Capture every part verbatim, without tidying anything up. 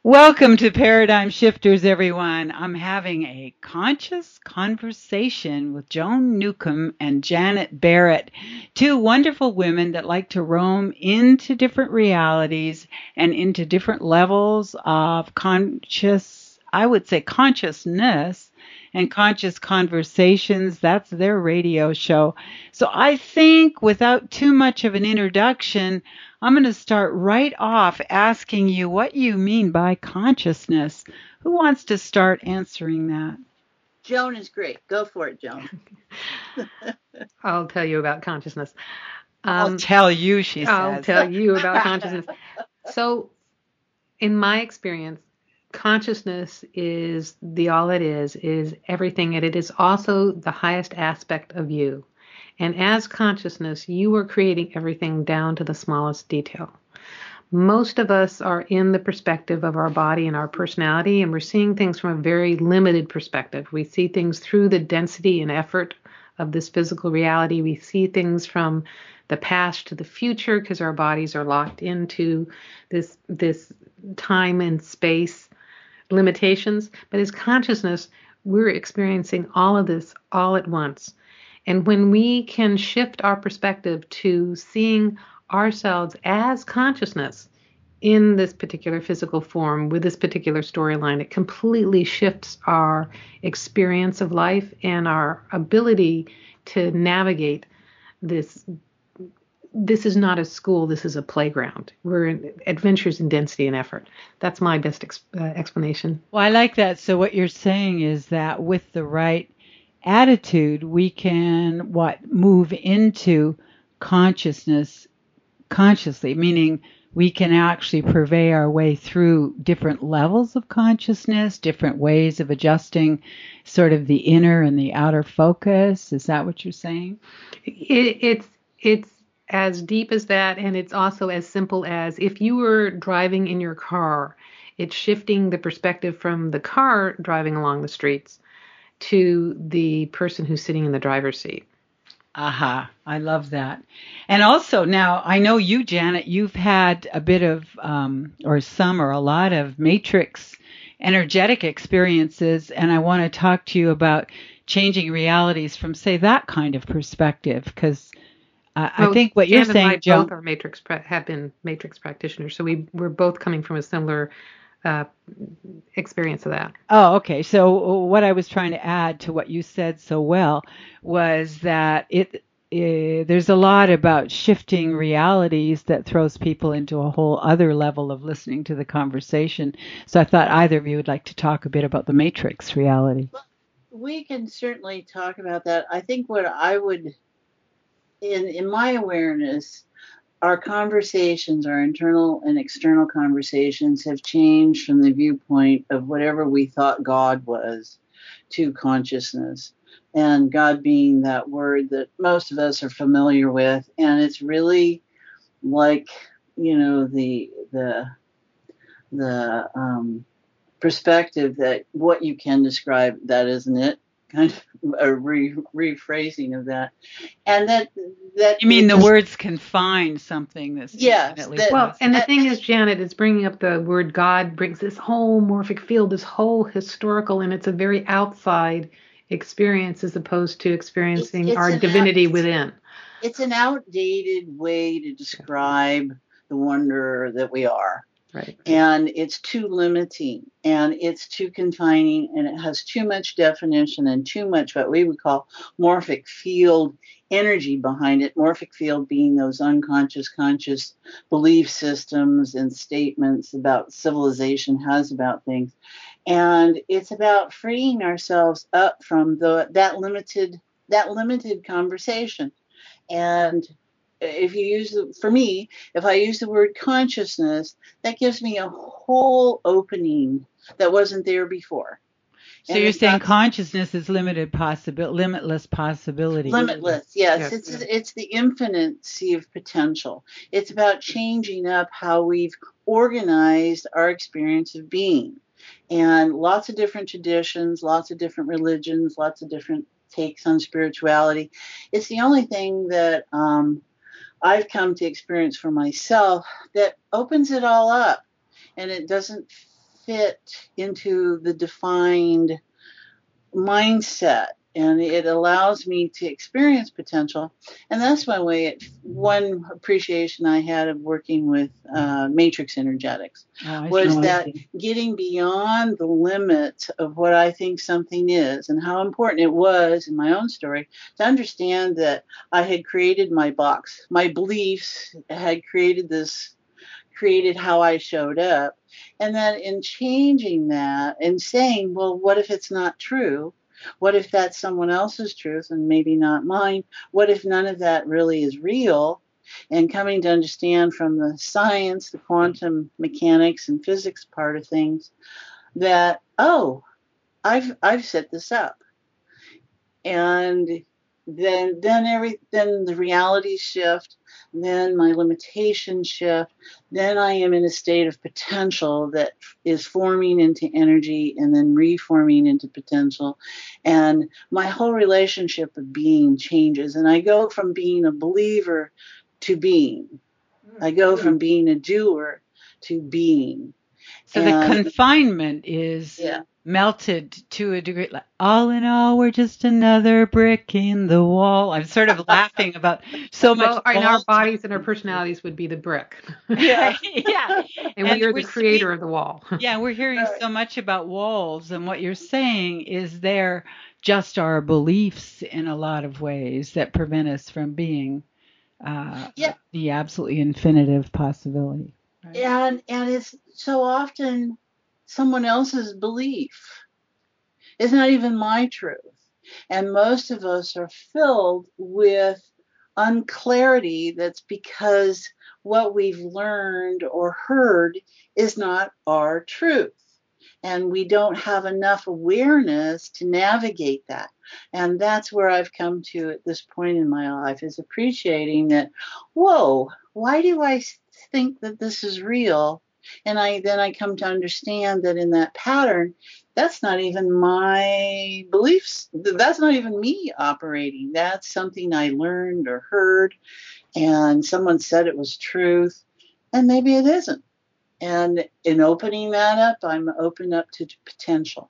Welcome to Paradigm Shifters, everyone. I'm having a conscious conversation with Joan Newcomb and Janet Barrett, two wonderful women that like to roam into different realities and into different levels of conscious, I would say consciousness and conscious conversations. That's their radio show. So I think without too much of an introduction, I'm going to start right off asking you what you mean by consciousness. Who wants to start answering that? Joan is great. Go for it, Joan. I'll tell you about consciousness. Um, I'll tell you, she I'll says. tell you about consciousness. So, in my experience, consciousness is the all it is, is everything, and it is also the highest aspect of you. And as consciousness, you are creating everything down to the smallest detail. Most of us are in the perspective of our body and our personality, and we're seeing things from a very limited perspective. We see things through the density and effort of this physical reality. We see things from the past to the future because our bodies are locked into this this time and space limitations. But as consciousness, we're experiencing all of this all at once. And when we can shift our perspective to seeing ourselves as consciousness in this particular physical form with this particular storyline, it completely shifts our experience of life and our ability to navigate this. This is not a school, this is a playground. We're in adventures in density and effort. That's my best ex- uh, explanation. Well, I like that. So what you're saying is that with the right attitude, we can what move into consciousness consciously, meaning we can actually purvey our way through different levels of consciousness, different ways of adjusting sort of the inner and the outer focus. Is that what you're saying? It, it's it's as deep as that, and it's also as simple as if you were driving in your car, it's shifting the perspective from the car driving along the streets to the person who's sitting in the driver's seat. Aha, I love that. And also now, I know you, Janet, you've had a bit of, um, or some or a lot of matrix energetic experiences, and I want to talk to you about changing realities from, say, that kind of perspective, because uh, well, I think what you're Jan saying, and I Joan, both are matrix have been matrix practitioners, so we we're both coming from a similar uh, experience of that. Oh, okay. So what I was trying to add to what you said so well was that it, eh, there's a lot about shifting realities that throws people into a whole other level of listening to the conversation. So I thought either of you would like to talk a bit about the matrix reality. Well, we can certainly talk about that. I think what I would, in in my awareness, our conversations, our internal and external conversations have changed from the viewpoint of whatever we thought God was to consciousness. And God being that word that most of us are familiar with. And it's really like, you know, the the the um, perspective that what you can describe, that isn't it. Kind of a re- rephrasing of that, and that that You mean the just, words confine something that's yes, infinitely that, Well, and the that, thing is, Janet, is bringing up the word God brings this whole morphic field, this whole historical, and it's a very outside experience as opposed to it's, experiencing it's our an divinity out, within. it's an outdated way to describe the wonder that we are. Right. And it's too limiting and it's too confining and it has too much definition and too much what we would call morphic field energy behind it. Morphic field being those unconscious, conscious belief systems and statements about civilization has about things. And it's about freeing ourselves up from the that limited that limited conversation. And if you use the, for me, if I use the word consciousness, that gives me a whole opening that wasn't there before. So And you're it's saying not consciousness is limited possible, limitless possibility. limitless. Yes, Yes, it's yes. it's the infinite sea of potential. It's about changing up how we've organized our experience of being. And lots of different traditions, lots of different religions, lots of different takes on spirituality. It's the only thing that um, I've come to experience for myself that opens it all up and it doesn't fit into the defined mindset, and it allows me to experience potential. And that's my way. It, one appreciation I had of working with uh, matrix energetics Oh, I was see. that getting beyond the limits of what I think something is, and how important it was in my own story to understand that I had created my box. My beliefs had created this, created how I showed up. And then in changing that and saying, well, what if it's not true? What if that's someone else's truth and maybe not mine? What if none of that really is real? And coming to understand from the science, the quantum mechanics and physics part of things that, oh, I've I've set this up. And then then every then the reality shift, then my limitations shift, then I am in a state of potential that is forming into energy and then reforming into potential. And my whole relationship of being changes. And I go from being a believer to being. I go from being a doer to being. So And- the confinement is Yeah. melted to a degree. Like, all in all, we're just another brick in the wall. I'm sort of laughing about so much. Well, and our wall bodies and our personalities would be the brick. Yeah. yeah. And, And we are we're the creator speak- of the wall. Yeah, we're hearing Right. so much about walls, and what you're saying is they're just our beliefs in a lot of ways that prevent us from being uh, Yeah. the absolutely infinitive possibility. Right? And and it's so often someone else's belief. It's not even my truth. And most of us are filled with unclarity that's because what we've learned or heard is not our truth. And we don't have enough awareness to navigate that. And that's where I've come to at this point in my life, is appreciating that, whoa, why do I think that this is real? And I then I come to understand that in that pattern, that's not even my beliefs. That's not even me operating. That's something I learned or heard, and someone said it was truth, and maybe it isn't. And in opening that up, I'm open up to potential.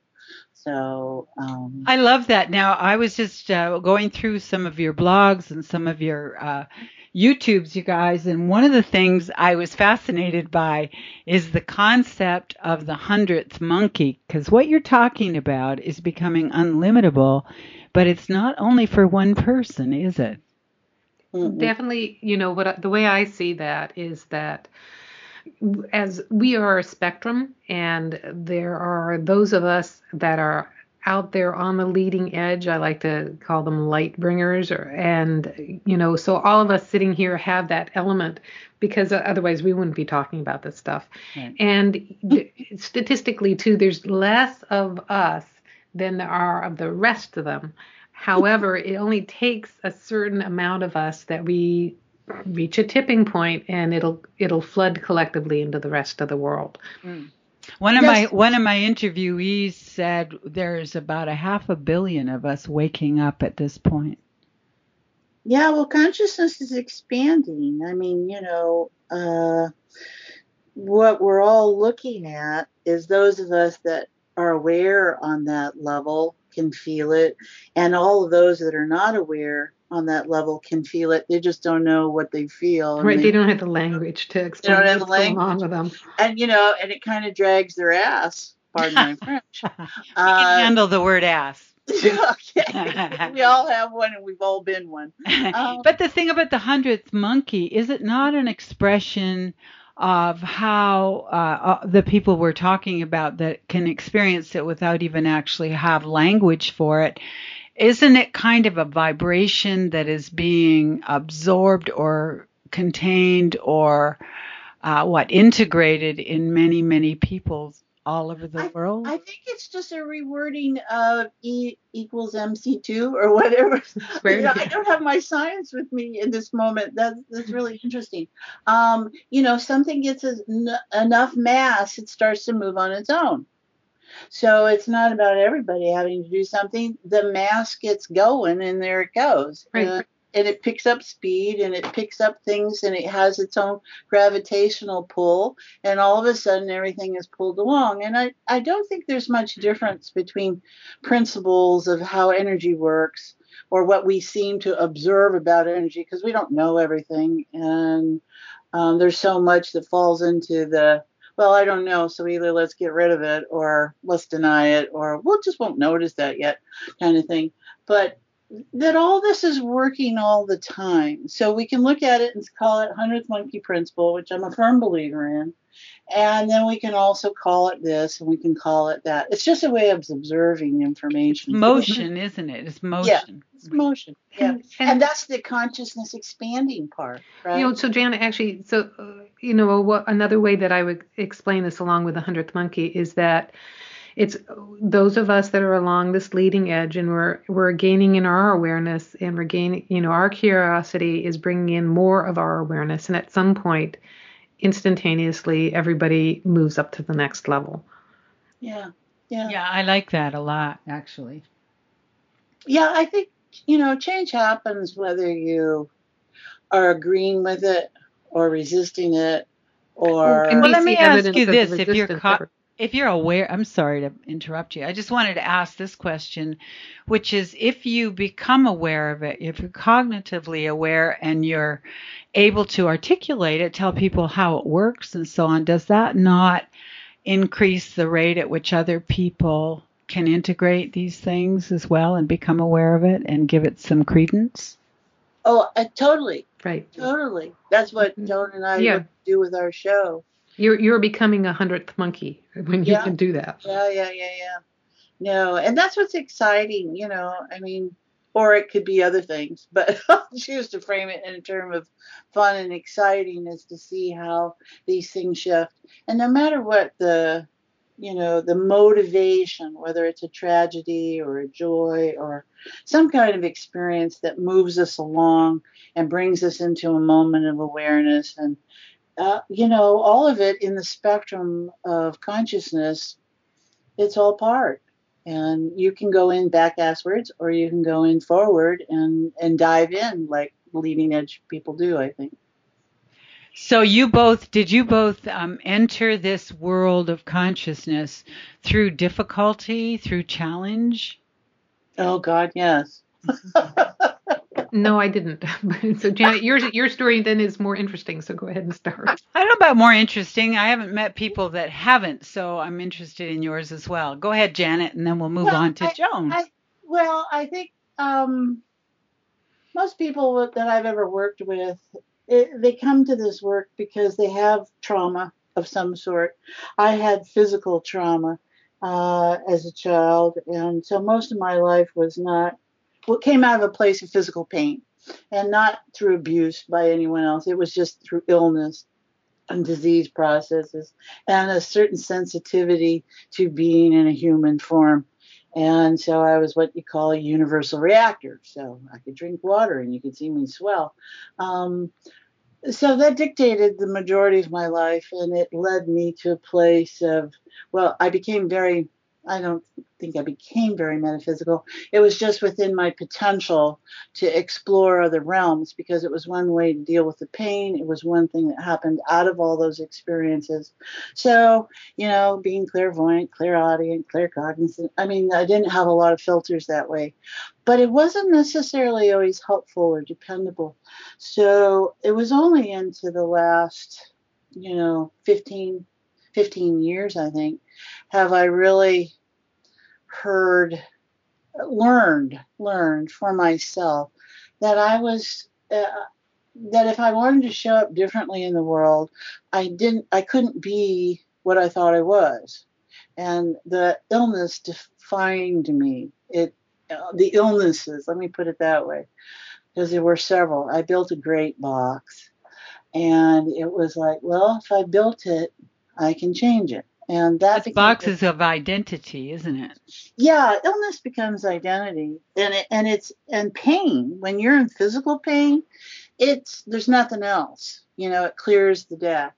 So um, I love that. Now, I was just uh, going through some of your blogs and some of your uh, YouTubes, you guys, and one of the things I was fascinated by is the concept of the hundredth monkey, because what you're talking about is becoming unlimitable, but it's not only for one person, is it? mm-mm. Definitely, you know, what the way I see that is that as we are a spectrum, and there are those of us that are out there on the leading edge. I like to call them light bringers, or, and, you know, so all of us sitting here have that element, because otherwise we wouldn't be talking about this stuff. Right. And statistically too, there's less of us than there are of the rest of them. However, it only takes a certain amount of us that we reach a tipping point, and it'll it'll flood collectively into the rest of the world. Mm. One of Yes. my one of my interviewees said there's about a half a billion of us waking up at this point. Yeah, well, consciousness is expanding. I mean, you know, uh, what we're all looking at is those of us that are aware on that level can feel it, and all of those that are not aware on that level can feel it. They just don't know what they feel. and Right? they- They don't have the language to explain have what's the going on with them. and you know, and it kind of drags their ass. Pardon my French. We can Uh, handle the word ass. okay, we all have one, and we've all been one. Um, But the thing about the hundredth monkey, is it not an expression of how uh, uh, the people we're talking about that can experience it without even actually have language for it? Isn't it kind of a vibration that is being absorbed or contained or uh, what integrated in many, many people all over the world? I think it's just a rewording of E equals M C two or whatever. Square You know, I together. don't have my science with me in this moment. That's that's really interesting. Um, you know, something gets en- enough mass, it starts to move on its own. So it's not about everybody having to do something. The mass gets going, and there it goes. Right. Uh, and it picks up speed and it picks up things and it has its own gravitational pull, and all of a sudden everything is pulled along. And I, I don't think there's much difference between principles of how energy works or what we seem to observe about energy, because we don't know everything. And um, there's so much that falls into the, well, I don't know, so either let's get rid of it or let's deny it or we'll just won't notice that yet kind of thing. But that all this is working all the time. So we can look at it and call it hundredth monkey principle, which I'm a firm believer in. And then we can also call it this and we can call it that. It's just a way of observing information. Motion, isn't it? It's motion. Yeah, it's motion. Yeah. And, and, and that's the consciousness expanding part, right? You know, so Janet, actually, so, uh, you know, what, another way that I would explain this along with the hundredth monkey is that it's those of us that are along this leading edge and we're we're gaining in our awareness and we're gaining, you know, our curiosity is bringing in more of our awareness. And at some point, instantaneously, everybody moves up to the next level. Yeah. Yeah. Yeah, I like that a lot, actually. Yeah, I think, you know, change happens whether you are agreeing with it or resisting it or... Well, well let me ask you this. If you're caught... If you're aware, I'm sorry to interrupt you. I just wanted to ask this question, which is if you become aware of it, if you're cognitively aware and you're able to articulate it, tell people how it works and so on, does that not increase the rate at which other people can integrate these things as well and become aware of it and give it some credence? Oh, uh, totally. Right. Totally. That's what Joan and I yeah. would do with our show. You're you're becoming a hundredth monkey when you yeah. can do that. Yeah, yeah, yeah, yeah. No, and that's what's exciting, you know. I mean, or it could be other things, but I'll choose to frame it in a term of fun and exciting is to see how these things shift. And no matter what the, you know, the motivation, whether it's a tragedy or a joy or some kind of experience that moves us along and brings us into a moment of awareness and Uh, you know, all of it in the spectrum of consciousness, it's all part. And you can go in back asswards or you can go in forward and, and dive in like leading edge people do, I think. So you both, did you both um, enter this world of consciousness through difficulty, through challenge? Oh, God, yes. No, I didn't. So, Janet, your your story then is more interesting. So go ahead and start. I don't know about more interesting. I haven't met people that haven't, so I'm interested in yours as well. Go ahead, Janet, and then we'll move well, on to I, Joan. I, well, I think um, most people that I've ever worked with, it, they come to this work because they have trauma of some sort. I had physical trauma uh, as a child, and so most of my life was not what came out of a place of physical pain and not through abuse by anyone else. It was just through illness and disease processes and a certain sensitivity to being in a human form. And so I was what you call a universal reactor. So I could drink water and you could see me swell. Um, so that dictated the majority of my life, and it led me to a place of, well, I became very I don't think I became very metaphysical. It was just within my potential to explore other realms because it was one way to deal with the pain. It was one thing that happened out of all those experiences. So, you know, being clairvoyant, clairaudient, claircognizant, I mean, I didn't have a lot of filters that way. But it wasn't necessarily always helpful or dependable. So it was only into the last, you know, fifteen, fifteen years, I think, have I really heard, learned, learned for myself that I was, uh, that if I wanted to show up differently in the world, I didn't, I couldn't be what I thought I was. And the illness defined me. It, uh, the illnesses, let me put it that way, because there were several. I built a great box, and it was like, well, if I built it, I can change it. And that It's boxes of identity, isn't it? Yeah, illness becomes identity, and it, and it's and pain. When you're in physical pain, it's there's nothing else. You know, it clears the deck.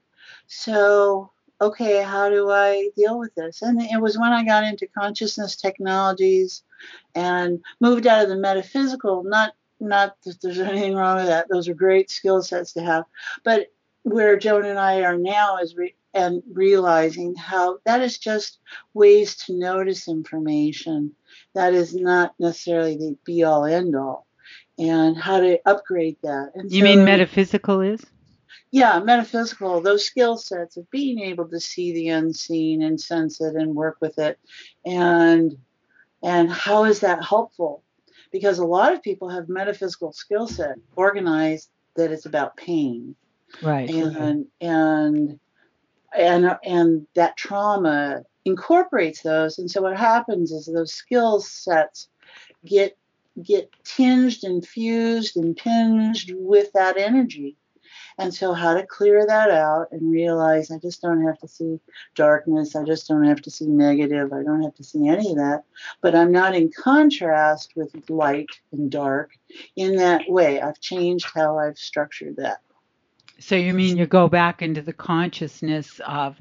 So, okay, how do I deal with this? And it was when I got into consciousness technologies and moved out of the metaphysical, not not that there's anything wrong with that. Those are great skill sets to have. But where Joan and I are now is re- and realizing how that is just ways to notice information. That is not necessarily the be all end all, and how to upgrade that. And You so, mean metaphysical is? yeah, metaphysical, those skill sets of being able to see the unseen and sense it and work with it. And and how is that helpful? Because a lot of people have metaphysical skill set organized that it's about pain. Right. And and and and that trauma incorporates those. And so what happens is those skill sets get get tinged and fused and tinged with that energy. And so how to clear that out and realize I just don't have to see darkness. I just don't have to see negative. I don't have to see any of that. But I'm not in contrast with light and dark in that way. I've changed how I've structured that. So you mean you go back into the consciousness of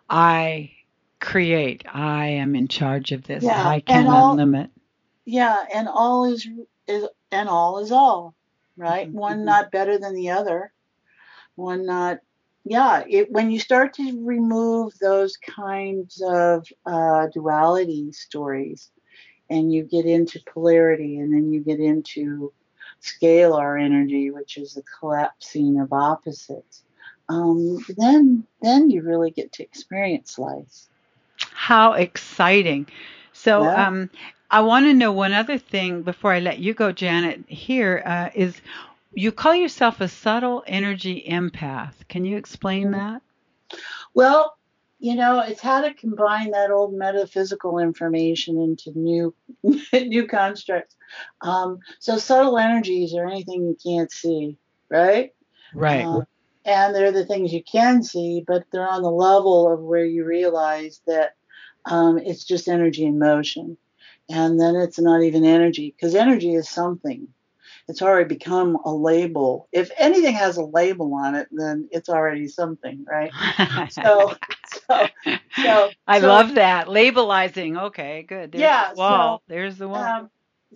I create. I am in charge of this. Yeah, I can and all, unlimit. Yeah, and all is is and all is all, right? Mm-hmm. One not better than the other. One not, yeah, it, when you start to remove those kinds of uh, duality stories and you get into polarity and then you get into scalar energy, which is the collapsing of opposites, um, then then you really get to experience life. How exciting. So Yeah. um, I want to know one other thing before I let you go, Janet, here uh, is you call yourself a subtle energy empath. Can you explain that? Well, you know, it's how to combine that old metaphysical information into new new constructs. Um, so subtle energies are anything you can't see, right? Right. Um, and they're the things you can see, but they're on the level of where you realize that um, it's just energy in motion. And then it's not even energy, because energy is something. It's already become a label. If anything has a label on it, then it's already something, right? so, so, so, I so, love that. Labelizing. Okay, good. There's yeah. the wall. So, There's the wall. um,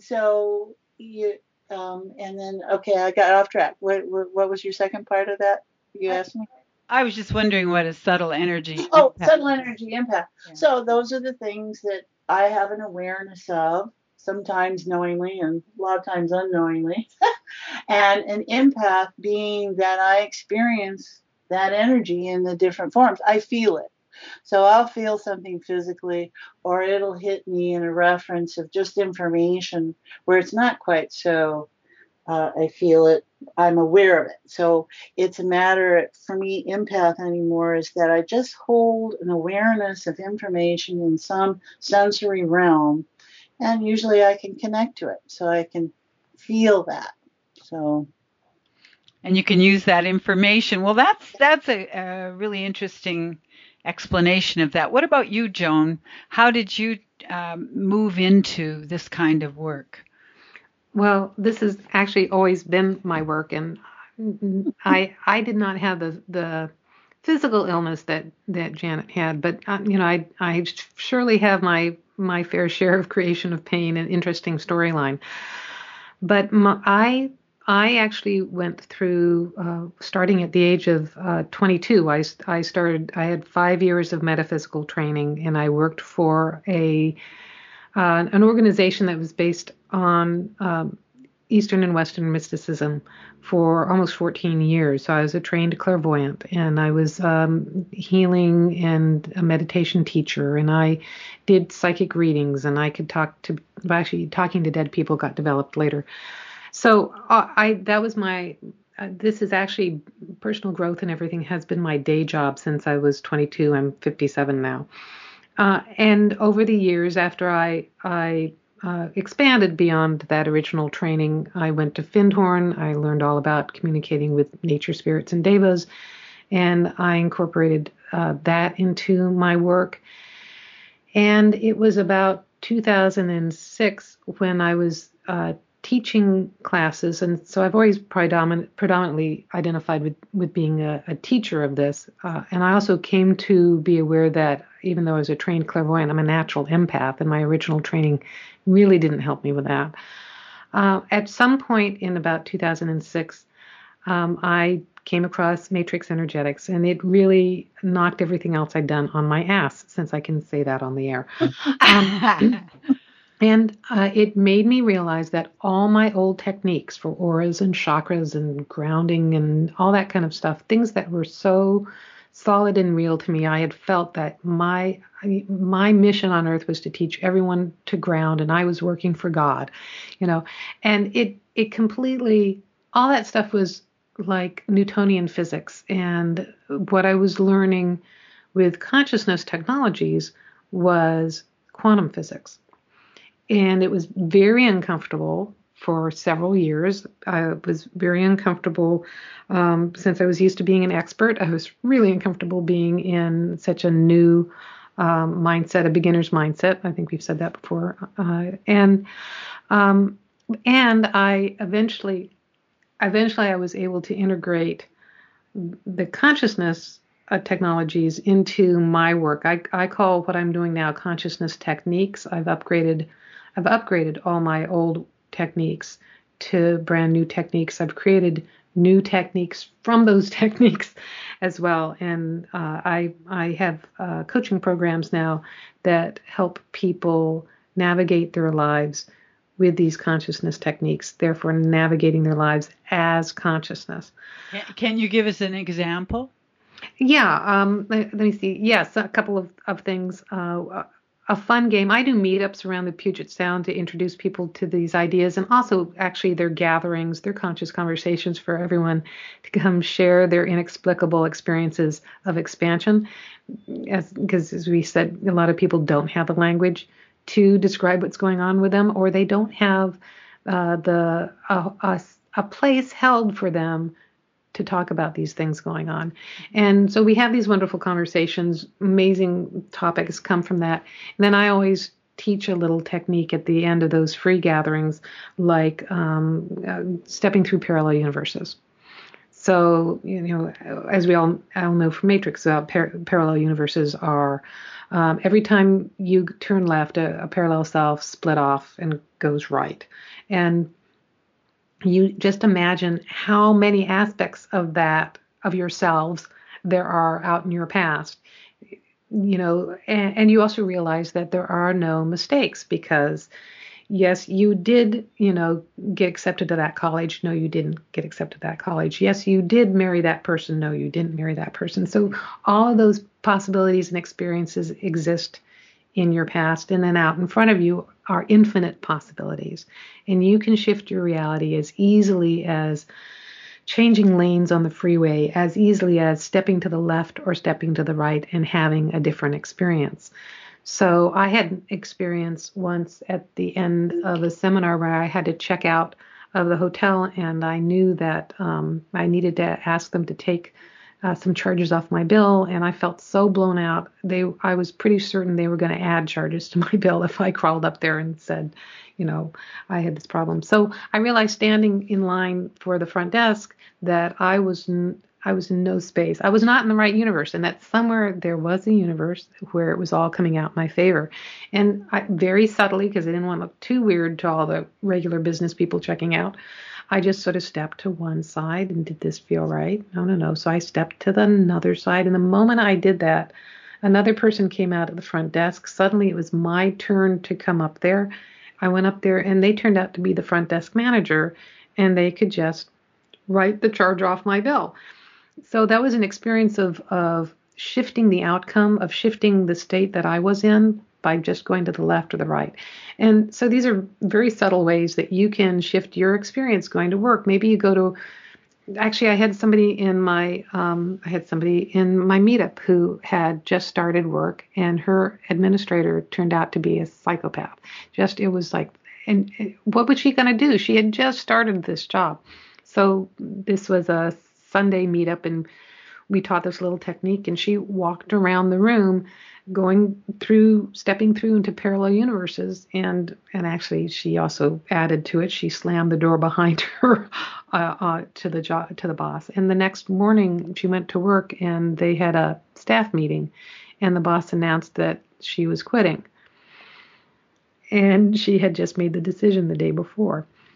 so you, um, and then, okay, I got off track. What, what, what was your second part of that? You asked me? I was just wondering what a subtle energy. Oh, impact. subtle energy impact. Yeah. So those are the things that I have an awareness of, sometimes knowingly and a lot of times unknowingly. And an empath being that I experience that energy in the different forms. I feel it. So I'll feel something physically, or it'll hit me in a reference of just information where it's not quite so uh, I feel it, I'm aware of it. So it's a matter, for me, empath anymore is that I just hold an awareness of information in some sensory realm, and usually I can connect to it, so I can feel that. So, and you can use that information. Well, that's that's a, a really interesting explanation of that. What about you, Joan? How did you um, move into this kind of work? Well, this has actually always been my work, and I I did not have the the physical illness that, that Janet had, but uh, you know I I surely have my my fair share of creation of pain and interesting storyline. But my, I I actually went through uh, starting at the age of uh, twenty-two. I I started. I had five years of metaphysical training, and I worked for a uh, an organization that was based on um, Eastern and Western mysticism for almost fourteen years. So I was a trained clairvoyant, and I was um, healing and a meditation teacher, and I did psychic readings, and I could talk to, actually talking to dead people got developed later. So uh, I that was my, uh, this is actually personal growth and everything has been my day job since I was twenty-two. I'm fifty-seven now. Uh, and over the years, after I I uh, expanded beyond that original training, I went to Findhorn. I learned all about communicating with nature spirits and devas, and I incorporated uh, that into my work. And it was about two thousand six when I was uh, teaching classes, and so I've always predominant, predominantly identified with, with being a, a teacher of this. Uh, and I also came to be aware that even though I was a trained clairvoyant, I'm a natural empath, and my original training really didn't help me with that. Uh, at some point in about two thousand six, um, I came across Matrix Energetics, and it really knocked everything else I'd done on my ass, since I can say that on the air. Um, and uh, it made me realize that all my old techniques for auras and chakras and grounding and all that kind of stuff, things that were so solid and real to me, I had felt that my my mission on earth was to teach everyone to ground, and I was working for God, you know, and it it completely, all that stuff was like Newtonian physics, and what I was learning with consciousness technologies was quantum physics. And it was very uncomfortable for several years. I was very uncomfortable um, since I was used to being an expert. I was really uncomfortable being in such a new um, mindset, a beginner's mindset. I think we've said that before. Uh, and um, and I eventually, eventually, I was able to integrate the consciousness uh, technologies into my work. I, I call what I'm doing now consciousness techniques. I've upgraded. I've upgraded all my old techniques to brand new techniques. I've created new techniques from those techniques as well. And uh, I I have uh, coaching programs now that help people navigate their lives with these consciousness techniques, therefore navigating their lives as consciousness. Can you give us an example? Yeah. Um, let, let me see. Yes, a couple of, of things. Uh, a fun game. I do meetups around the Puget Sound to introduce people to these ideas, and also actually their gatherings, their conscious conversations for everyone to come share their inexplicable experiences of expansion. As, because as we said, a lot of people don't have a language to describe what's going on with them, or they don't have uh, the uh, a, a place held for them to talk about these things going on. And so we have these wonderful conversations, amazing topics come from that. And then I always teach a little technique at the end of those free gatherings, like um, uh, stepping through parallel universes. So, you know, as we all, all know from Matrix, uh, par- parallel universes are um, every time you turn left, a, a parallel self split off and goes right. And you just imagine how many aspects of that, of yourselves, there are out in your past, you know, and, and you also realize that there are no mistakes, because yes, you did, you know, get accepted to that college. No, you didn't get accepted to that college. Yes, you did marry that person. No, you didn't marry that person. So all of those possibilities and experiences exist in your past, and then out in front of you are infinite possibilities. And you can shift your reality as easily as changing lanes on the freeway, as easily as stepping to the left or stepping to the right and having a different experience. So I had an experience once at the end of a seminar where I had to check out of the hotel, and I knew that um, I needed to ask them to take Uh, some charges off my bill, and I felt so blown out. They, I was pretty certain they were going to add charges to my bill if I crawled up there and said, you know, I had this problem. So I realized standing in line for the front desk that I was n- I was in no space. I was not in the right universe, and that somewhere there was a universe where it was all coming out in my favor. And I, very subtly, because I didn't want to look too weird to all the regular business people checking out, I just sort of stepped to one side and did this feel right? No, no, no. So I stepped to the another side. And the moment I did that, another person came out at the front desk. Suddenly it was my turn to come up there. I went up there, and they turned out to be the front desk manager, and they could just write the charge off my bill. So that was an experience of, of shifting the outcome, of shifting the state that I was in by just going to the left or the right. And so these are very subtle ways that you can shift your experience going to work. Maybe you go to, actually I had somebody in my, um, I had somebody in my meetup who had just started work, and her administrator turned out to be a psychopath. Just, it was like, and what was she going to do? She had just started this job. So this was a Sunday meetup, and we taught this little technique, and she walked around the room going through, stepping through into parallel universes. And, and actually she also added to it. She slammed the door behind her uh, uh, to the job, to the boss. And the next morning she went to work, and they had a staff meeting, and the boss announced that she was quitting. And she had just made the decision the day before.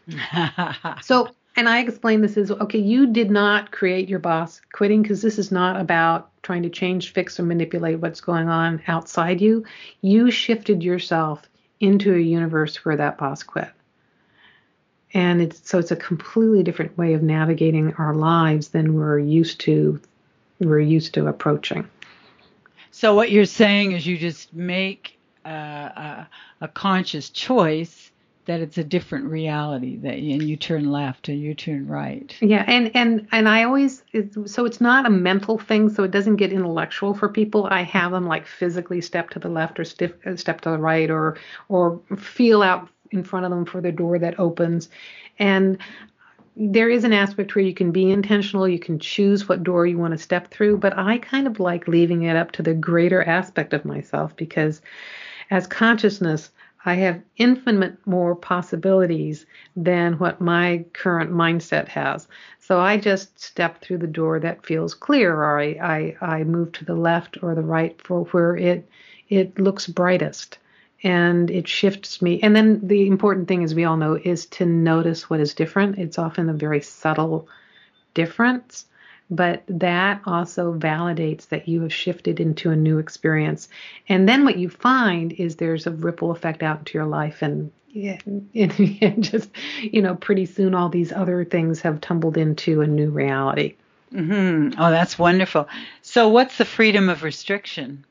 So, and I explain this as, okay, you did not create your boss quitting, because this is not about trying to change, fix, or manipulate what's going on outside you. You shifted yourself into a universe where that boss quit. And it's so it's a completely different way of navigating our lives than we're used to we're used to approaching. So what you're saying is you just make uh, a, a conscious choice that it's a different reality, that and you turn left and you turn right. Yeah, and and and I always it's, so it's not a mental thing, so it doesn't get intellectual for people. I have them like physically step to the left or stiff, step to the right, or or feel out in front of them for the door that opens. And there is an aspect where you can be intentional, you can choose what door you want to step through, but I kind of like leaving it up to the greater aspect of myself, because as consciousness, I have infinite more possibilities than what my current mindset has. So I just step through the door that feels clear, or I, I, I move to the left or the right for where it it looks brightest. And it shifts me. And then the important thing, as we all know, is to notice what is different. It's often a very subtle difference, but that also validates that you have shifted into a new experience. And then what you find is there's a ripple effect out into your life, and, and, and just, you know, pretty soon all these other things have tumbled into a new reality. Mm-hmm. Oh, that's wonderful. So what's the freedom of restriction?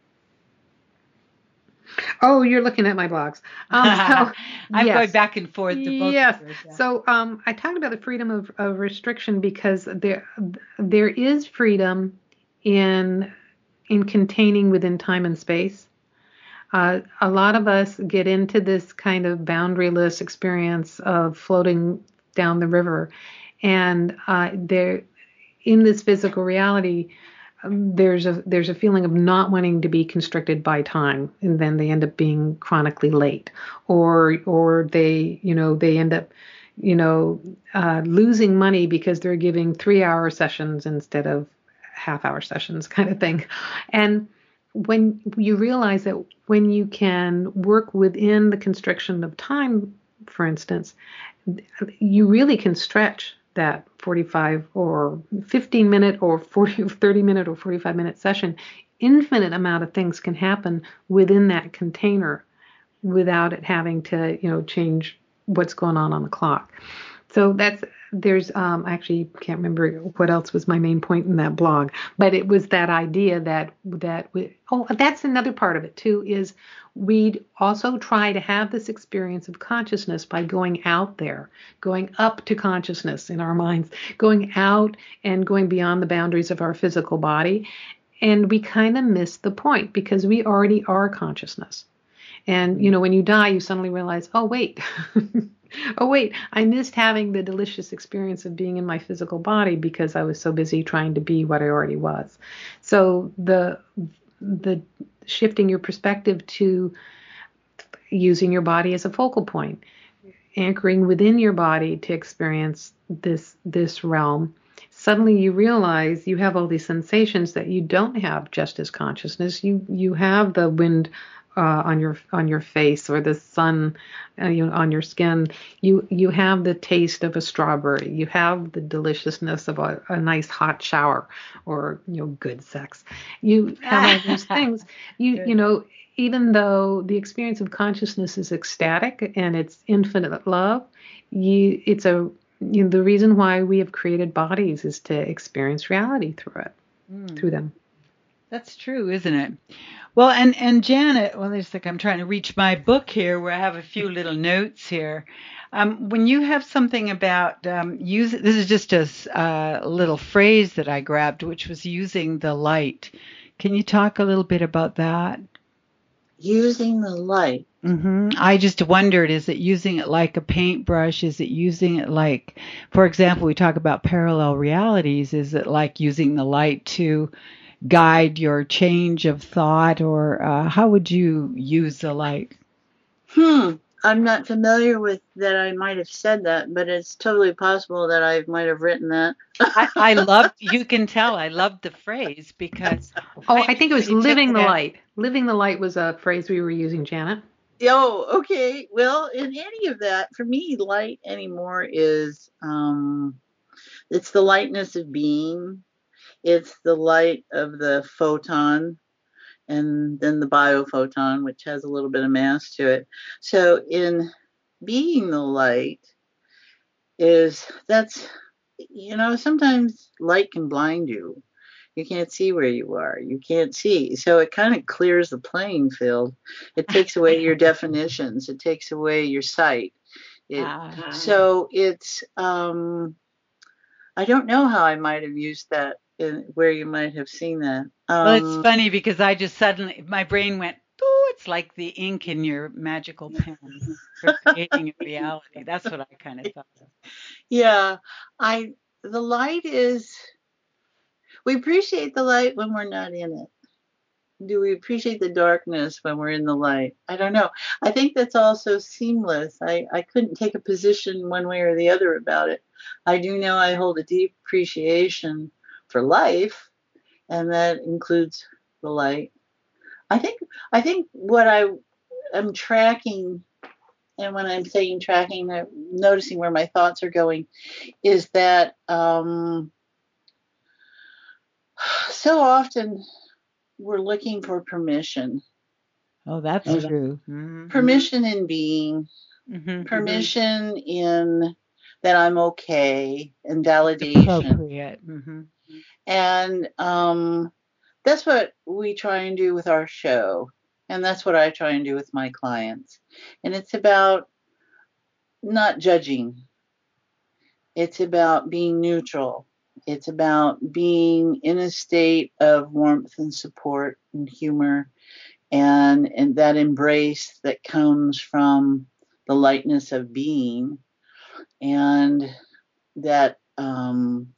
Oh, you're looking at my blogs. Um, so, I'm yes. going back and forth to both Yes. of yours, yeah. So um, I talked about the freedom of, of restriction because there there is freedom in in containing within time and space. Uh, a lot of us get into this kind of boundaryless experience of floating down the river, and uh, there in this physical reality. Um, there's a there's a feeling of not wanting to be constricted by time, and then they end up being chronically late, or or they you know they end up you know uh, losing money because they're giving three hour sessions instead of half hour sessions, kind of thing. And when you realize that when you can work within the constriction of time, for instance, you really can stretch that forty-five or fifteen minute or forty or thirty minute or forty-five minute session. Infinite amount of things can happen within that container without it having to, you know, change what's going on on the clock. So that's, there's, um, I actually can't remember what else was my main point in that blog, but it was that idea that, that we, oh, that's another part of it too, is we'd also try to have this experience of consciousness by going out there, going up to consciousness in our minds, going out and going beyond the boundaries of our physical body. And we kind of miss the point because we already are consciousness. And, you know, when you die, you suddenly realize, oh, wait, oh, wait, I missed having the delicious experience of being in my physical body because I was so busy trying to be what I already was. So the the shifting your perspective to using your body as a focal point, anchoring within your body to experience this this realm, suddenly you realize you have all these sensations that you don't have just as consciousness. You you have the wind Uh, on your on your face, or the sun uh, you know, on your skin. You you have the taste of a strawberry. You have the deliciousness of a, a nice hot shower, or you know good sex. You have all those things. You Good. you know even though the experience of consciousness is ecstatic and it's infinite love, you it's a you know, the reason why we have created bodies is to experience reality through it, Mm. through them. That's true, isn't it? Well, and, and Janet, well, there's like I'm trying to reach my book here where I have a few little notes here. Um, when you have something about um, use, this is just a uh, little phrase that I grabbed, which was using the light. Can you talk a little bit about that? Using the light. Mm-hmm. I just wondered, is it using it like a paintbrush? Is it using it like, for example, we talk about parallel realities. Is it like using the light to guide your change of thought, or uh, how would you use the light? Hmm. I'm not familiar with that. I might have said that, but it's totally possible that I might have written that. I, I love, you can tell I loved the phrase because. Oh, I think it was actually took living the it as- light. Living the light was a phrase we were using, Janet. Oh, okay. Well, in any of that, for me, light anymore is um, it's the lightness of being. It's the light of the photon and then the biophoton, which has a little bit of mass to it. So in being the light is that's, you know, sometimes light can blind you. You can't see where you are. You can't see. So it kind of clears the playing field. It takes away your definitions. It takes away your sight. It, Ah. So it's, um, I don't know how I might have used that in, where you might have seen that. Um, Well, it's funny because I just suddenly, my brain went, oh, it's like the ink in your magical pen for creating a reality. That's what I kind of thought of. Yeah, I, the light is, we appreciate the light when we're not in it. Do we appreciate the darkness when we're in the light? I don't know. I think that's also seamless. I, I couldn't take a position one way or the other about it. I do know I hold a deep appreciation for life, and that includes the light. I think I think what I am tracking, and when I'm saying tracking, I'm noticing where my thoughts are going, is that um, so often we're looking for permission. Oh, that's And true. Mm-hmm. Permission in being, Mm-hmm. permission in that I'm okay, and validation. Appropriate. Mm-hmm. And um, that's what we try and do with our show. And that's what I try and do with my clients. And it's about not judging. It's about being neutral. It's about being in a state of warmth and support and humor, and, and that embrace that comes from the lightness of being, and that um,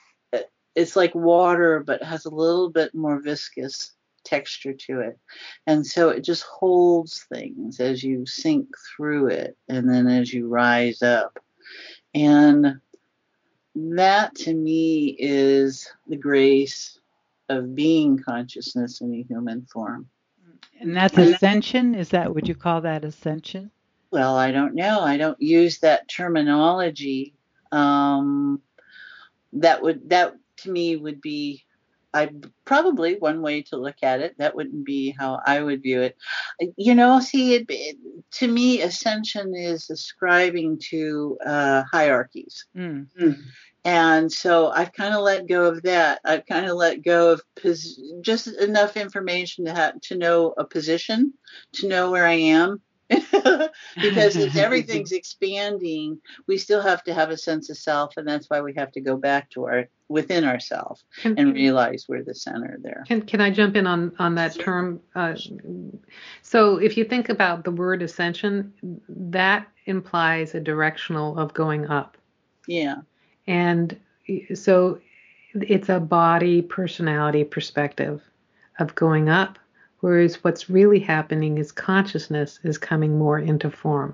it's like water but has a little bit more viscous texture to it, and so it just holds things as you sink through it and then as you rise up. And that to me is the grace of being consciousness in a human form. And that's ascension? Is that, would you call that ascension? Well, I don't know. I don't use that terminology. Um, that would, that to me would be, I probably one way to look at it. That wouldn't be how I would view it. You know, see, it, it, to me, ascension is ascribing to uh, hierarchies. Mm. Mm. And so I've kind of let go of that. I've kind of let go of pos- just enough information to have to know a position, to know where I am. Because as everything's expanding, we still have to have a sense of self, and that's why we have to go back to our within ourselves and realize we're the center there. Can can I jump in on on that term? Uh, so if you think about the word ascension, that implies a directional of going up. Yeah. And so it's a body personality perspective of going up. Whereas what's really happening is consciousness is coming more into form.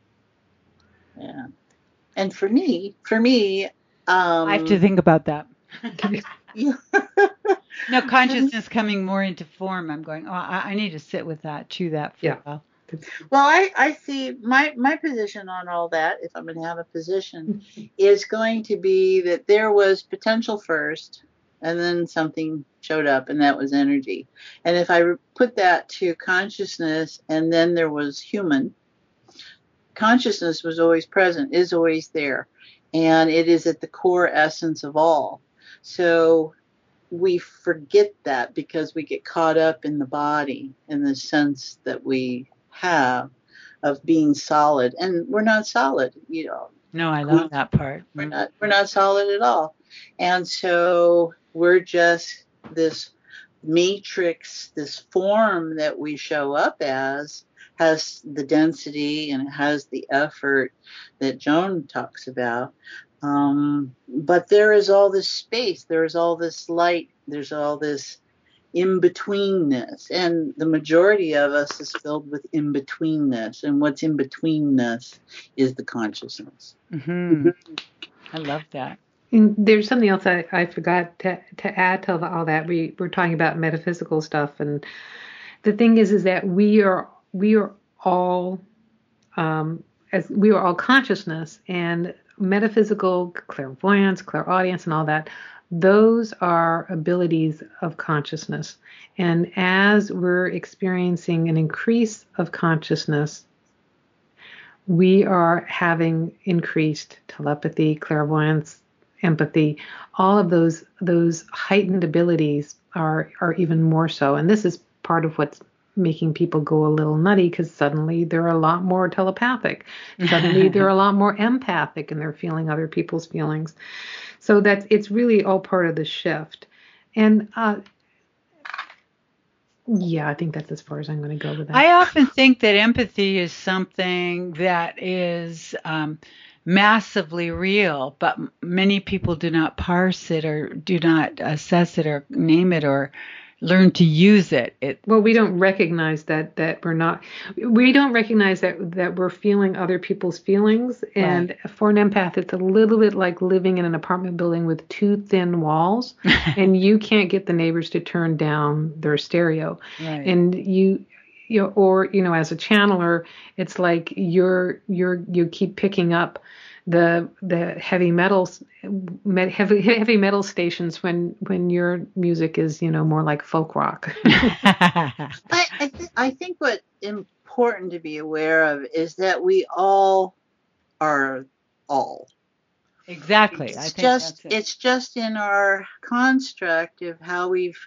Yeah. And for me, for me, um, I have to think about that. Yeah. No, consciousness coming more into form. I'm going, oh, I, I need to sit with that, chew that for Yeah. a while. Well, I, I see my, my position on all that, if I'm going to have a position, is going to be that there was potential first, and then something showed up, and that was energy. And if I put that to consciousness, and then there was human, consciousness was always present, is always there, and it is at the core essence of all. So we forget that because we get caught up in the body, in the sense that we have of being solid, and we're not solid, you know. No, I love that part. We're not we're not solid at all. And so we're just this matrix, this form that we show up as has the density and it has the effort that Joan talks about. Um, but there is all this space, there is all this light, there's all this in-betweenness, and the majority of us is filled with in-betweenness, and what's in-betweenness is the consciousness. Mm-hmm. I love that. And there's something else I, I forgot to, to add to all that. We were talking about metaphysical stuff, and the thing is, is that we are we are all um, as we are all consciousness, and metaphysical clairvoyance, clairaudience, and all that. Those are abilities of consciousness. And as we're experiencing an increase of consciousness, we are having increased telepathy, clairvoyance, empathy. All of those those heightened abilities are are even more so. And this is part of what's making people go a little nutty, because suddenly they're a lot more telepathic. Suddenly they're a lot more empathic, and they're feeling other people's feelings. So that's it's really all part of the shift. And uh, yeah, I think that's as far as I'm going to go with that. I often think that empathy is something that is um, massively real, but many people do not parse it or do not assess it or name it or learn to use it. It well, we don't recognize that that we're not. We don't recognize that that we're feeling other people's feelings. And Right. for an empath, it's a little bit like living in an apartment building with two thin walls, and you can't get the neighbors to turn down their stereo. Right. And you, you know, or you know, as a channeler, it's like you're you're you keep picking up the the heavy metals heavy heavy metal stations when when your music is, you know, more like folk rock. I I, th- I think what's important to be aware of is that we all are all. Exactly. It's I think just that's it. it's just in our construct of how we've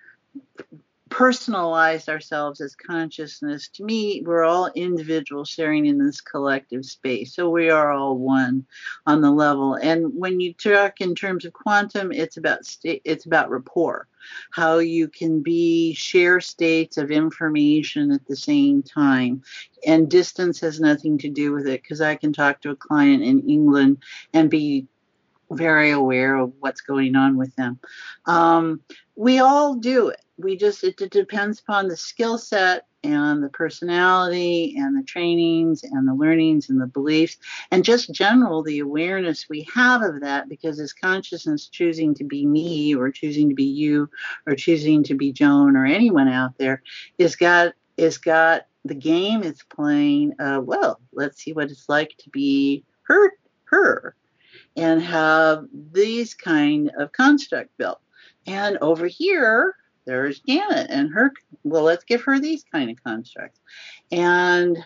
personalized ourselves as consciousness. To me, we're all individuals sharing in this collective space. So we are all one on the level. And when you talk in terms of quantum, it's about sta- it's about rapport, how you can be share states of information at the same time. And distance has nothing to do with it, because I can talk to a client in England and be very aware of what's going on with them. Um, we all do it. We just, it, it depends upon the skill set and the personality and the trainings and the learnings and the beliefs and just general the awareness we have of that, because as consciousness choosing to be me or choosing to be you or choosing to be Joan or anyone out there is got, is got the game it's playing. Uh, well, let's see what it's like to be her, her. And have these kind of construct built. And over here, there's Janet and her, well, let's give her these kind of constructs. And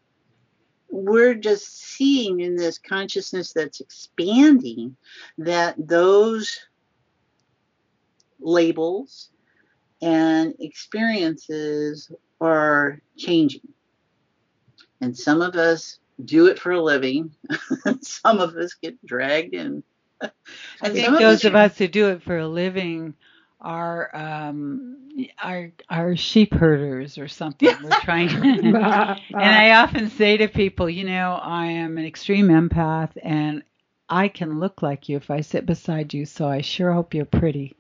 we're just seeing in this consciousness that's expanding that those labels and experiences are changing. And some of us do it for a living. Some of us get dragged in. I And think some those of of us, us who do it for a living are um, are are sheep herders or something. We're trying. And I often say to people, you know, I am an extreme empath, and I can look like you if I sit beside you. So I sure hope you're pretty.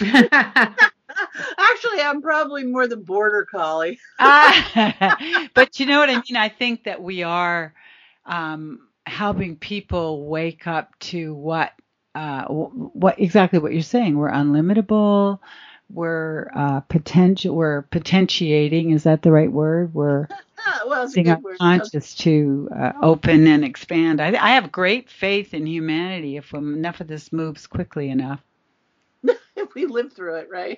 actually, I'm probably more the border collie. Ah, but you know what I mean? I think that we are um, helping people wake up to what uh, what exactly what you're saying. We're unlimitable. We're uh, potential. We're potentiating. Is that the right word? We're Well, it's a using our good word. conscious to uh, open and expand. I, I have great faith in humanity if enough of this moves quickly enough. If we live through it, right?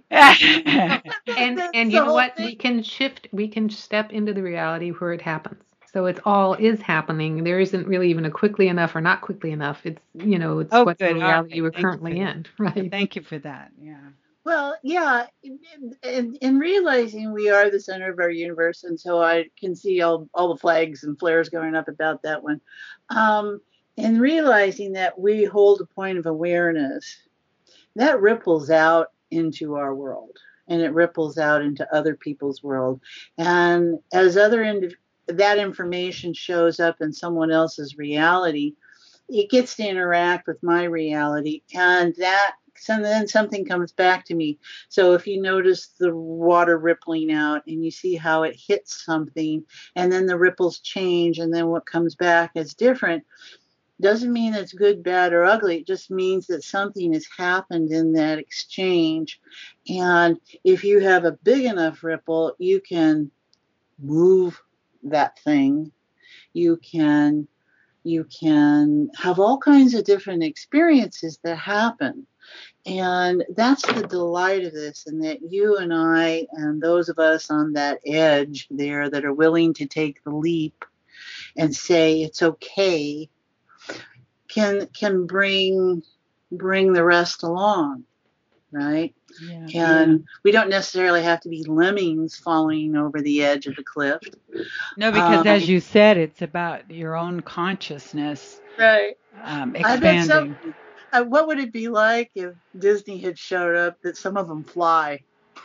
and That's and the you know whole what? thing. We can shift. We can step into the reality where it happens. So it's all is happening. There isn't really even a quickly enough or not quickly enough. It's, you know, it's Oh, what's the good. All reality right. we're Thank you currently for that. in, right? Thank you for that. Yeah. Well, yeah, in, in realizing we are the center of our universe, and so I can see all, all the flags and flares going up about that one. Um, and realizing that we hold a point of awareness, that ripples out into our world, and it ripples out into other people's world. And as other indiv- that information shows up in someone else's reality, it gets to interact with my reality, and that so then something comes back to me. So if you notice the water rippling out and you see how it hits something and then the ripples change and then what comes back is different, doesn't mean it's good, bad, or ugly. It just means that something has happened in that exchange. And if you have a big enough ripple, you can move that thing. You can you can have all kinds of different experiences that happen. And that's the delight of this, and that you and I and those of us on that edge there that are willing to take the leap and say it's okay can can bring bring the rest along, right? Yeah. And yeah. we don't necessarily have to be lemmings falling over the edge of the cliff. No, because um, as you said, it's about your own consciousness, right? Um, expanding. I bet some, uh, what would it be like if Disney had showed up that some of them fly?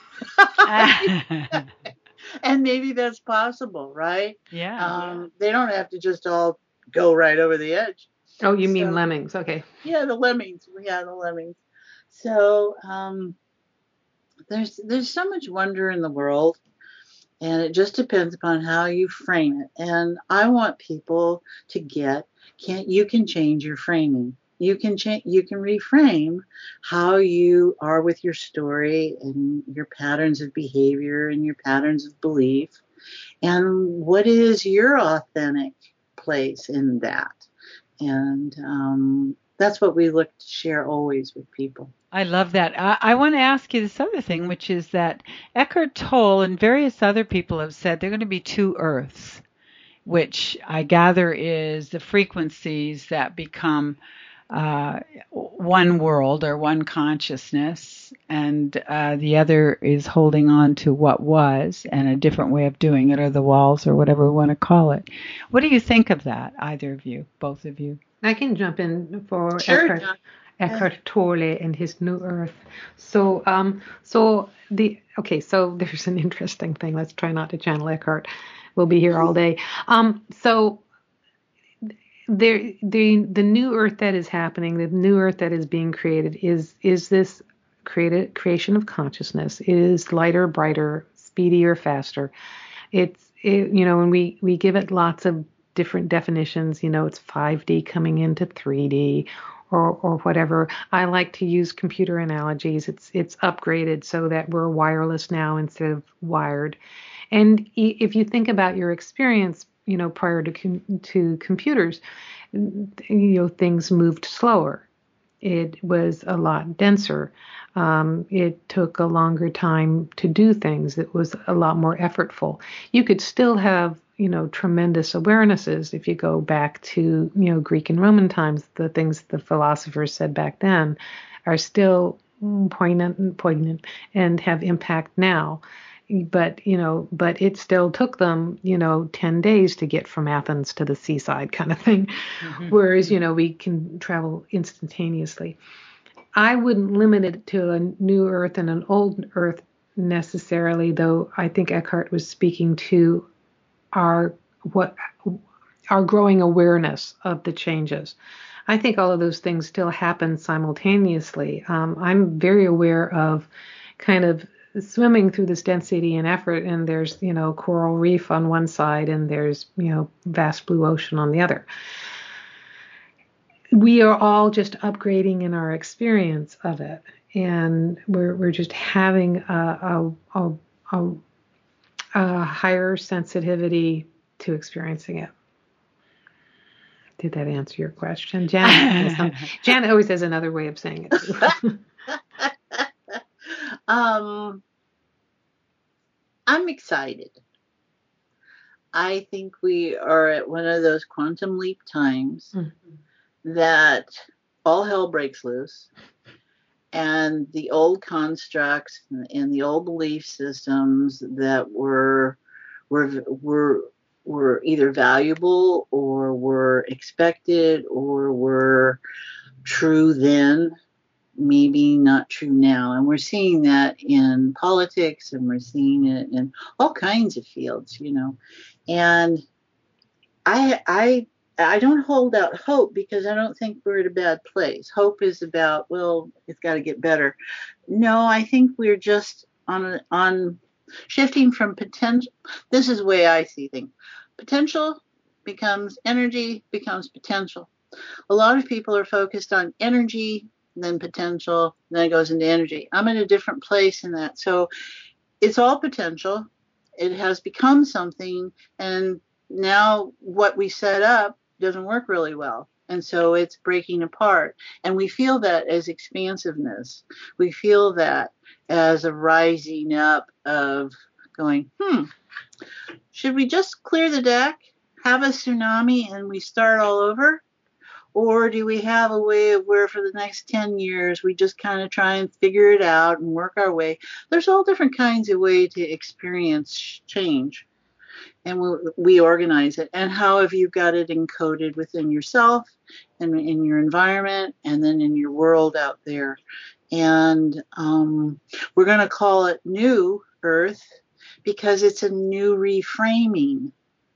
And maybe that's possible, right? Yeah, um, yeah. They don't have to just all go right over the edge. Oh, you mean so, lemmings? Okay. Yeah, the lemmings. Yeah, the lemmings. So um, there's there's so much wonder in the world, and it just depends upon how you frame it. And I want people to get can you can change your framing. You can change. You can reframe how you are with your story and your patterns of behavior and your patterns of belief, and what is your authentic place in that. And um, that's what we look to share always with people. I love that. I, I want to ask you this other thing, which is that Eckhart Tolle and various other people have said there are going to be two earths, which I gather is the frequencies that become uh, one world or one consciousness, and uh, the other is holding on to what was and a different way of doing it, or the walls, or whatever we want to call it. What do you think of that, either of you, both of you? I can jump in for sure, Eckhart, Eckhart Tolle and his New Earth. So, um, so the okay, so there's an interesting thing. Let's try not to channel Eckhart. We'll be here all day. Um, so. There, the the new earth that is happening, the new earth that is being created, is is this created creation of consciousness. It is lighter, brighter, speedier, faster. It's it, you know, when we we give it lots of different definitions. You know, it's five D coming into three D, or or whatever. I like to use computer analogies. It's it's upgraded so that we're wireless now instead of wired. And if you think about your experience, you know, prior to com- to computers, you know, things moved slower. It was a lot denser. Um, it took a longer time to do things. It was a lot more effortful. You could still have, you know, tremendous awarenesses if you go back to, you know, Greek and Roman times. The things the philosophers said back then are still poignant and poignant and have impact now. But, you know, but it still took them, you know, ten days to get from Athens to the seaside kind of thing. Mm-hmm. Whereas, you know, we can travel instantaneously. I wouldn't limit it to a new earth and an old earth necessarily, though I think Eckhart was speaking to our what our growing awareness of the changes. I think all of those things still happen simultaneously. Um, I'm very aware of kind of swimming through this density and effort, and there's, you know, coral reef on one side and there's, you know, vast blue ocean on the other. We are all just upgrading in our experience of it, and we're we're just having a a, a, a, a higher sensitivity to experiencing it. Did that answer your question, Janet? Janet always has another way of saying it too. Um, I'm excited. I think we are at one of those quantum leap times mm-hmm. that all hell breaks loose, and the old constructs and the old belief systems that were were were were either valuable or were expected or were true then, maybe not true now. And we're seeing that in politics, and we're seeing it in all kinds of fields, you know. And I I I don't hold out hope, because I don't think we're at a bad place. Hope is about, well, it's got to get better. No, I think we're just on on shifting from potential. This is the way I see things. Potential becomes energy, becomes potential. A lot of people are focused on energy, then potential, then it goes into energy. I'm in a different place in that. So it's all potential. It has become something, and now what we set up doesn't work really well. And so it's breaking apart. And we feel that as expansiveness. We feel that as a rising up of going, hmm, should we just clear the deck, have a tsunami, and we start all over? Or do we have a way of where for the next ten years we just kind of try and figure it out and work our way? There's all different kinds of ways to experience change. And we, we organize it. And how have you got it encoded within yourself and in your environment and then in your world out there? And um, we're going to call it New Earth because it's a new reframing.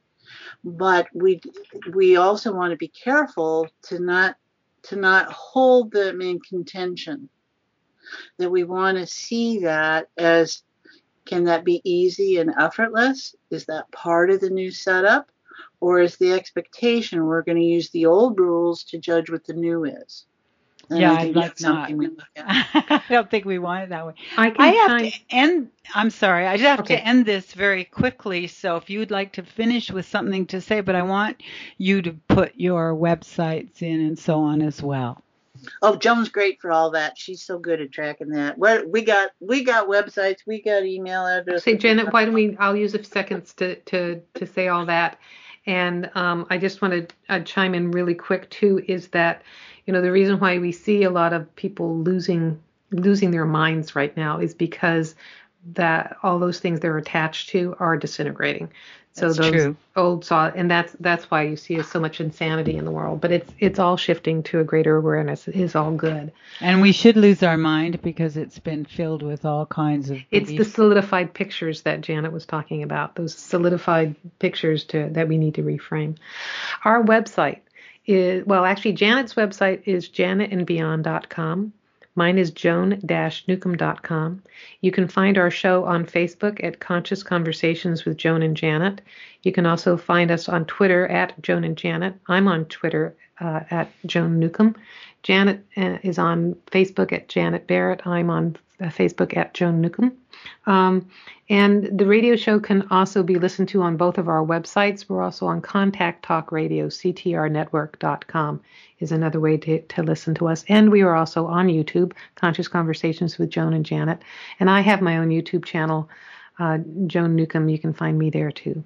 But we we also want to be careful to not to not hold them in contention. That we want to see that as, can that be easy and effortless? Is that part of the new setup? Or is the expectation we're going to use the old rules to judge what the new is? And yeah, I think I'd like that's something not. we look at. I don't think we want it that way. I can I have chime- to end. I'm sorry. I just have Okay. to end this very quickly. So if you would like to finish with something to say, but I want you to put your websites in and so on as well. Oh, Joan's great for all that. She's so good at tracking that. What we got, we got websites, we got email addresses. Say, Janet, why don't we, I'll use a few seconds to, to, to say all that. And um, I just want to uh, chime in really quick, too, is that, you know, the reason why we see a lot of people losing losing their minds right now is because that all those things they're attached to are disintegrating. So That's those true. old saw, and that's that's why you see so much insanity in the world. But it's it's all shifting to a greater awareness. It is all good. And we should lose our mind because it's been filled with all kinds of It's the beliefs. solidified pictures that Janet was talking about. Those solidified pictures to that we need to reframe. Our website is, well, actually, Janet's website is janet and beyond dot com. Mine is joan dash newcomb dot com. You can find our show on Facebook at Conscious Conversations with Joan and Janet. You can also find us on Twitter at Joan and Janet. I'm on Twitter uh, at Joan Newcomb. Janet uh, is on Facebook at Janet Barrett. I'm on uh, Facebook at Joan Newcomb. Um, and the radio show can also be listened to on both of our websites. We're also on Contact Talk Radio, c t r network dot com is another way to, to listen to us. And we are also on YouTube, Conscious Conversations with Joan and Janet. And I have my own YouTube channel, uh, Joan Newcomb. You can find me there too.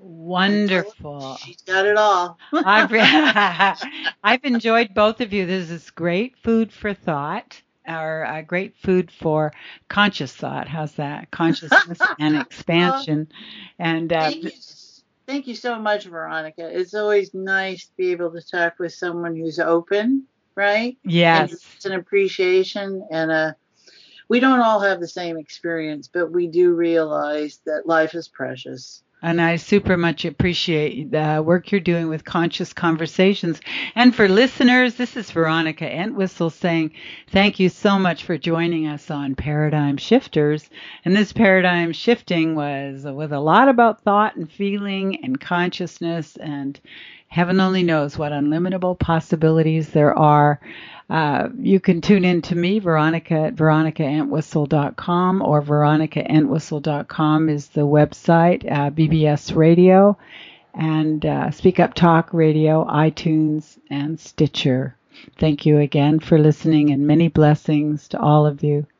Wonderful. She's got it all. I've, I've enjoyed both of you. This is great food for thought, or uh, great food for conscious thought. How's that? Consciousness and expansion. And uh, Thank you, thank you so much, Veronica. It's always nice to be able to talk with someone who's open, right? yes. And it's an appreciation and a. We don't all have the same experience, but we do realize that life is precious. And I super much appreciate the work you're doing with Conscious Conversations. And for listeners, this is Veronica Entwistle saying thank you so much for joining us on Paradigm Shifters. And this paradigm shifting was with a lot about thought and feeling and consciousness, and heaven only knows what unlimitable possibilities there are. Uh, you can tune in to me, Veronica, at veronica entwistle dot com, or veronica entwistle dot com is the website, uh, B B S Radio, and uh, Speak Up Talk Radio, iTunes, and Stitcher. Thank you again for listening, and many blessings to all of you.